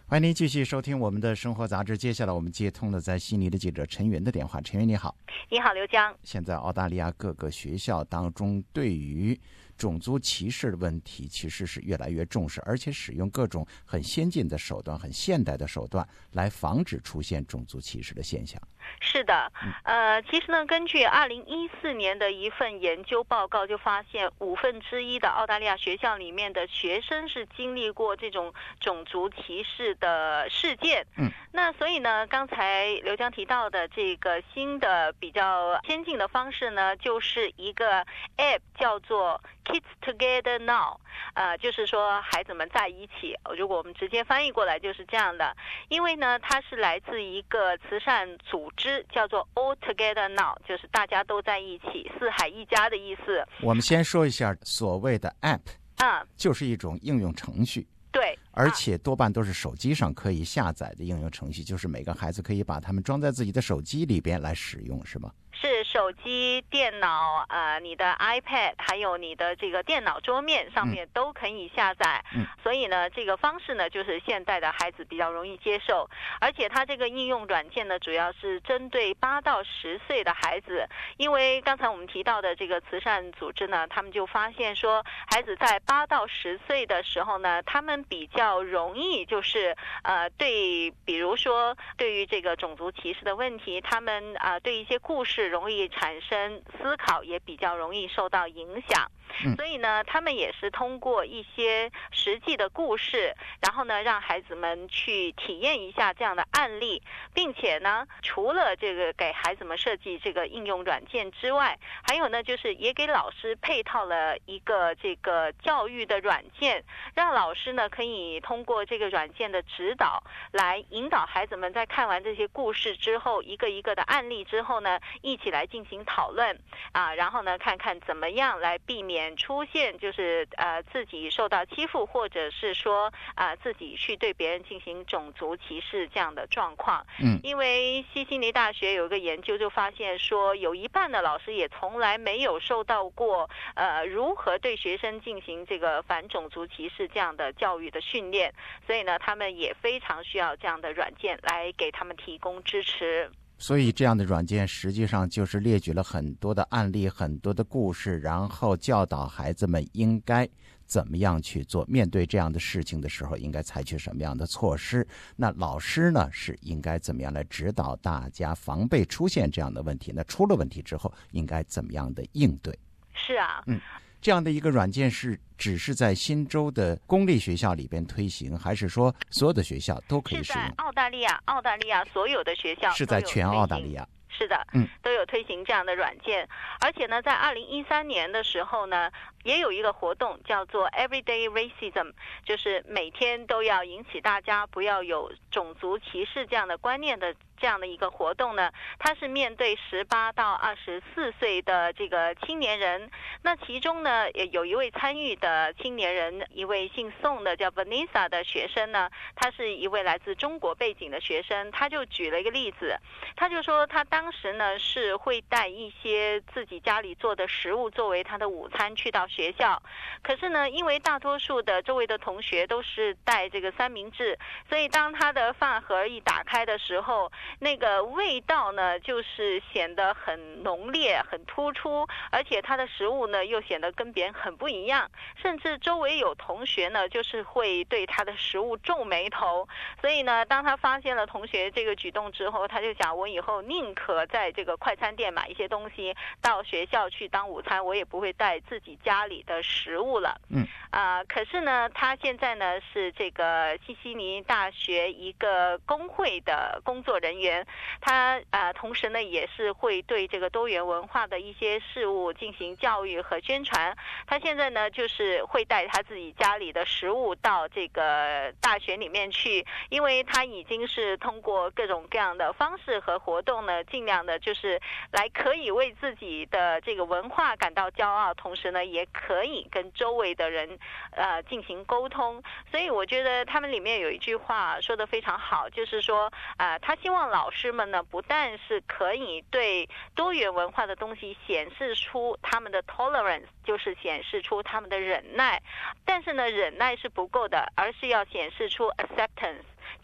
欢迎您继续收听我们的生活杂志。接下来我们接通了在悉尼的记者陈云的电话。陈云你好。 你好，刘江。 现在澳大利亚各个学校当中对于种族歧视的问题其实是越来越重视，而且使用各种很先进的手段、很现代的手段来防止出现种族歧视的现象。 是的，其实呢，根据2014年的一份研究报告就发现1/5的澳大利亚学校里面的学生是经历过这种种族歧视的事件。那所以呢，刚才刘江提到的这个新的比较先进的方式呢，就是一个 app 叫做 Kids Together Now， 就是说孩子们在一起。如果我们直接翻译过来就是这样的，因为呢，它是来自一个慈善组织，叫做 All Together Now， 就是大家都在一起，四海一家的意思。 我们先说一下所谓的 app，就是一种应用程序。 对， 而且多半都是手机上可以下载的应用程序，就是每个孩子可以把它们装在自己的手机里边来使用，是吗？ 是手机、电脑，你的 iPad， 还有你的这个电脑桌面上面都可以下载。所以呢，这个方式呢，就是现在的孩子比较容易接受。而且它这个应用软件呢，主要是针对8到10岁的孩子，因为刚才我们提到的这个慈善组织呢，他们就发现说，孩子在8到10岁的时候呢，他们比较容易就是对，比如说对于这个种族歧视的问题，他们对一些故事容易产生思考，也比较容易受到影响。所以呢，他们也是通过一些实际的故事，然后呢，让孩子们去体验一下这样的案例，并且呢，除了这个给孩子们设计这个应用软件之外，还有呢，就是也给老师配套了一个这个教育的软件，让老师呢可以通过这个软件的指导，来引导孩子们在看完这些故事之后，一个一个的案例之后呢，一起来进行讨论然后呢，看看怎么样来避免出现就是自己受到欺负，或者是说自己去对别人进行种族歧视这样的状况。因为西悉尼大学有一个研究就发现说，有一半的老师也从来没有受到过如何对学生进行这个反种族歧视这样的教育的训练，所以呢，他们也非常需要这样的软件来给他们提供支持。 所以这样的软件实际上就是列举了很多的案例，很多的故事，然后教导孩子们应该怎么样去做，面对这样的事情的时候应该采取什么样的措施。那老师呢是应该怎么样来指导大家防备出现这样的问题，那出了问题之后应该怎么样的应对。 是啊， 这样的一个软件是只是在新州的公立学校里边推行，还是说所有的学校都可以使用？ 是在澳大利亚所有的学校是在全澳大利亚。 是的，都有推行这样的软件。而且呢，在2013年的时候呢，也有一个活动叫做 Everyday Racism， 就是每天都要引起大家不要有种族歧视这样的观念的这样的一个活动呢，它是面对18到24岁的这个青年人。那其中呢，也有一位参与的青年人，一位姓宋的叫 Vanessa 的学生呢，他是一位来自中国背景的学生，他就举了一个例子，他就说他当时呢是会带一些自己家里做的食物作为他的午餐去到学校，可是呢，因为大多数的周围的同学都是带这个三明治，所以当他的饭盒一打开的时候，那个味道呢就是显得很浓烈很突出，而且他的食物呢又显得跟别人很不一样，甚至周围有同学呢就是会对他的食物皱眉头。所以呢，当他发现了同学这个举动之后，他就想，我以后宁可在这个快餐店买一些东西到学校去当午餐，我也不会带自己家里的食物了。可是呢，他现在呢是这个西悉尼大学一个工会的工作人员，他同时呢也是会对这个多元文化的一些事物进行教育和宣传。他现在呢就是会带他自己家里的食物到这个大学里面去，因为他已经是通过各种各样的方式和活动呢，尽量的就是来可以为自己的这个文化感到骄傲，同时呢也可以跟周围的人进行沟通。所以我觉得他们里面有一句话说得非常好，就是说他希望老师们呢不但是可以对多元文化的东西显示出他们的 tolerance， 就是显示出他们的忍耐，但是呢忍耐是不够的，而是要显示出 acceptance，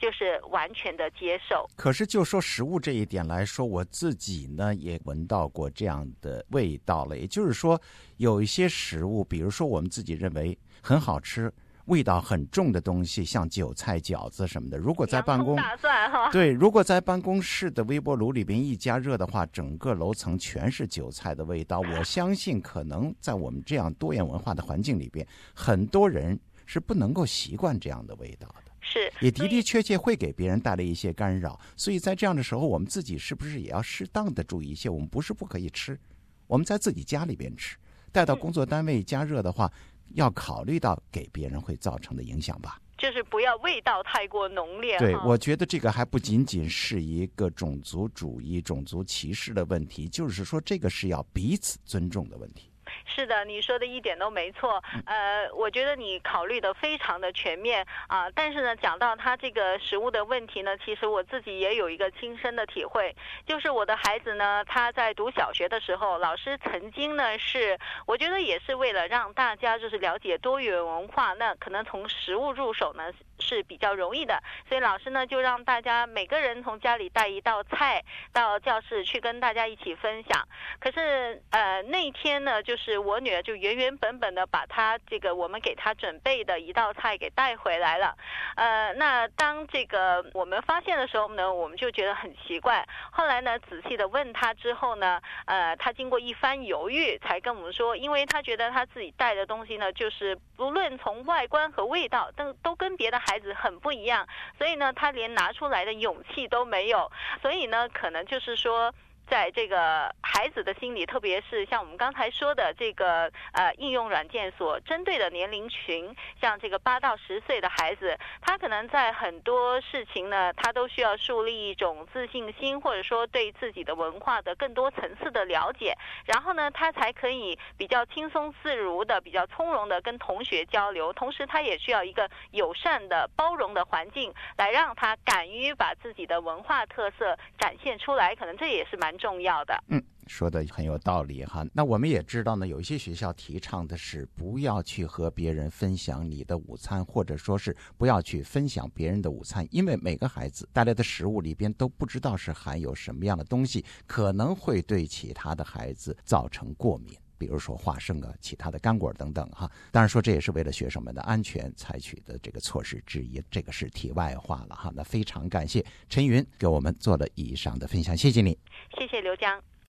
就是完全的接受。 可是就说食物这一点来说，我自己呢也闻到过这样的味道了。也就是说，有一些食物，比如说我们自己认为很好吃，味道很重的东西，像韭菜、饺子什么的，如果在办公， 大蒜哈， 对，如果在办公室的微波炉里边一加热的话，整个楼层全是韭菜的味道。我相信可能在我们这样多元文化的环境里边，很多人是不能够习惯这样的味道的， 是也的的确确会给别人带来一些干扰。所以在这样的时候，我们自己是不是也要适当的注意一些？我们不是不可以吃，我们在自己家里边吃，带到工作单位加热的话，要考虑到给别人会造成的影响吧。 就是不要味道太过浓烈。 对，我觉得这个还不仅仅是一个种族主义、种族歧视的问题，就是说这个是要彼此尊重的问题。 是的，你说的一点都没错。我觉得你考虑的非常的全面啊。但是呢，讲到他这个食物的问题呢，其实我自己也有一个亲身的体会，就是我的孩子呢，他在读小学的时候，老师曾经呢我觉得也是为了让大家就是了解多元文化，那可能从食物入手呢是比较容易的，所以老师呢就让大家每个人从家里带一道菜到教室去跟大家一起分享。可是那一天呢，就是我女儿就原原本本的把她这个我们给她准备的一道菜给带回来了。那当这个我们发现的时候呢，我们就觉得很奇怪。后来呢，仔细的问她之后呢，她经过一番犹豫才跟我们说，因为她觉得她自己带的东西呢，就是不论从外观和味道都跟别的孩子很不一样，所以呢，她连拿出来的勇气都没有。所以呢，可能就是说，在这个孩子的心里，特别是像我们刚才说的这个应用软件所针对的年龄群，像这个8到10岁的孩子，他可能在很多事情呢，他都需要树立一种自信心，或者说对自己的文化的更多层次的了解，然后呢，他才可以比较轻松自如的、比较从容的跟同学交流。同时，他也需要一个友善的、包容的环境，来让他敢于把自己的文化特色展现出来。可能这也是蛮重要的。 说的很有道理哈。那我们也知道呢，有一些学校提倡的是不要去和别人分享你的午餐，或者说是不要去分享别人的午餐，因为每个孩子带来的食物里边都不知道是含有什么样的东西，可能会对其他的孩子造成过敏，比如说花生啊、其他的干果等等哈。当然说这也是为了学生们的安全采取的这个措施之一，这个是题外话了哈。那非常感谢陈云给我们做了以上的分享，谢谢你。 谢谢刘江。